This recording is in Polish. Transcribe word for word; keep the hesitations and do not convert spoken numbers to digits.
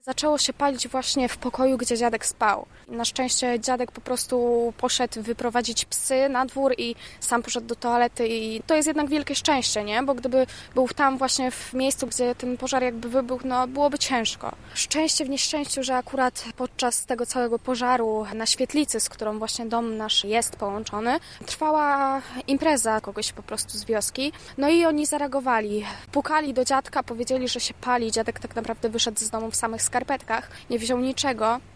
Zaczęło się palić właśnie w pokoju, gdzie dziadek spał. Na szczęście dziadek po prostu poszedł wyprowadzić psy na dwór i sam poszedł do toalety i to jest jednak wielkie szczęście, nie? Bo gdyby był tam właśnie w miejscu, gdzie ten pożar jakby wybuchł, no byłoby ciężko. Szczęście w nieszczęściu, że akurat podczas tego całego pożaru na świetlicy, z którą właśnie dom nasz jest połączony, trwała impreza kogoś po prostu z wioski. No i oni zareagowali. Pukali do dziadka, powiedzieli, że się pali. Dziadek tak naprawdę wyszedł z domu w samych skarpetkach, nie wziął niczego.